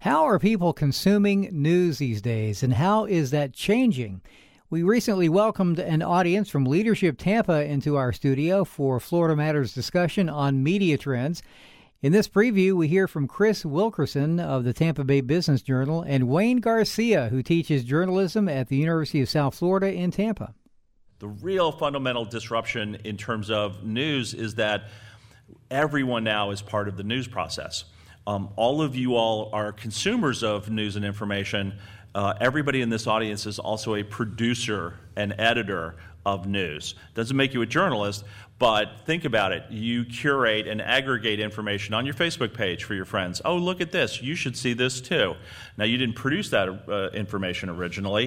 How are people consuming news these days, and how is that changing? We recently welcomed an audience from Leadership Tampa into our studio for Florida Matters discussion on media trends. In this preview, we hear from Chris Wilkerson of the Tampa Bay Business Journal and Wayne Garcia, who teaches journalism at the University of South Florida in Tampa. The real fundamental disruption in terms of news is that everyone now is part of the news process. All of you all are consumers of news and information. Everybody in this audience is also a producer and editor of news. Doesn't make you a journalist, but think about it. You curate and aggregate information on your Facebook page for your friends. Oh, look at this. You should see this too. Now, you didn't produce that information originally,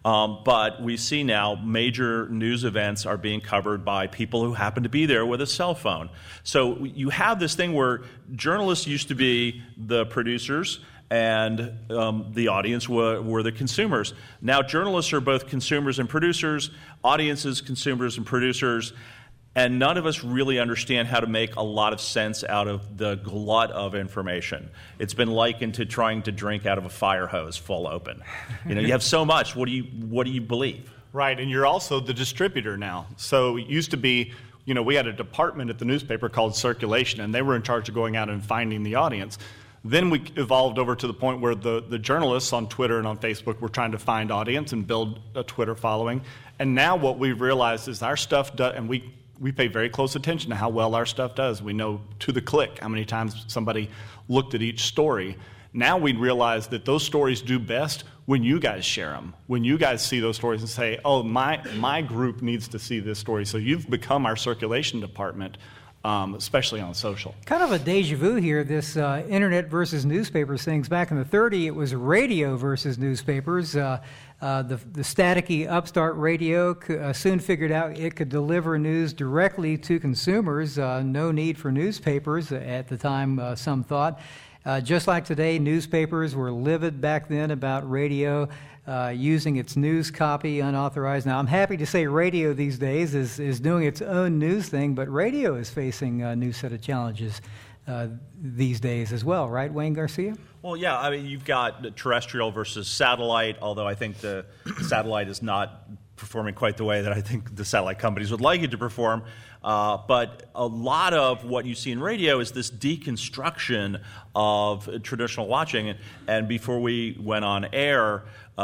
but we see now major news events are being covered by people who happen to be there with a cell phone. So you have this thing where journalists used to be the producers and the audience were the consumers. Now journalists are both consumers and producers, audiences, consumers and producers, and none of us really understand how to make a lot of sense out of the glut of information. It's been likened to trying to drink out of a fire hose full open. You have so much. What do you believe? Right, and you're also the distributor now. So it used to be, we had a department at the newspaper called circulation, and they were in charge of going out and finding the audience. Then we evolved over to the point where the journalists on Twitter and on Facebook were trying to find audience and build a Twitter following. And now what we've realized is our stuff does, and we pay very close attention to how well our stuff does. We know to the click how many times somebody looked at each story. Now we realize that those stories do best when you guys share them, when you guys see those stories and say, oh, my group needs to see this story. So you've become our circulation department, especially on social. Kind of a deja vu here, this internet versus newspapers things. Back in the 30s, it was radio versus newspapers. The staticky upstart radio soon figured out it could deliver news directly to consumers. No need for newspapers at the time, some thought. Just like today, newspapers were livid back then about radio using its news copy unauthorized. Now, I'm happy to say radio these days is doing its own news thing, but radio is facing a new set of challenges these days as well, right, Wayne Garcia? Well, yeah, I mean, you've got terrestrial versus satellite, although I think the satellite is not performing quite the way that I think the satellite companies would like it to perform. But a lot of what you see in radio is this deconstruction of traditional watching. And before we went on air,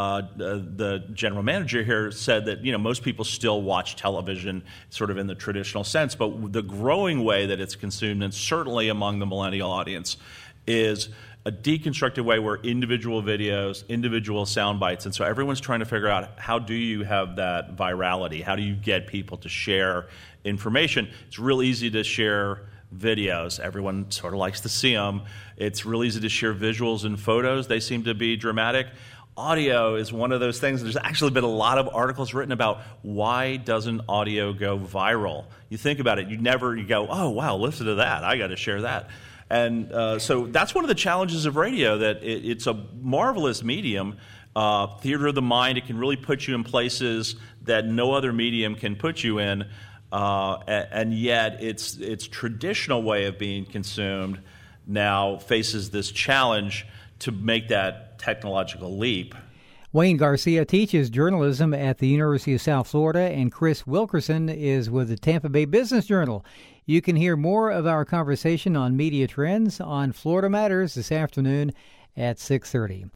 the general manager here said that most people still watch television sort of in the traditional sense, but the growing way that it's consumed, and certainly among the millennial audience, is a deconstructed way where individual videos, individual sound bites, and so everyone's trying to figure out how do you have that virality? How do you get people to share information? It's real easy to share videos. Everyone sort of likes to see them. It's real easy to share visuals and photos. They seem to be dramatic. Audio is one of those things. There's actually been a lot of articles written about why doesn't audio go viral. You think about it, you go, oh, wow, listen to that. I got to share that. And so that's one of the challenges of radio, that it's a marvelous medium, theater of the mind. It can really put you in places that no other medium can put you in, and yet its traditional way of being consumed now faces this challenge to make that technological leap. Wayne Garcia teaches journalism at the University of South Florida, and Chris Wilkerson is with the Tampa Bay Business Journal. You can hear more of our conversation on media trends on Florida Matters this afternoon at 6:30.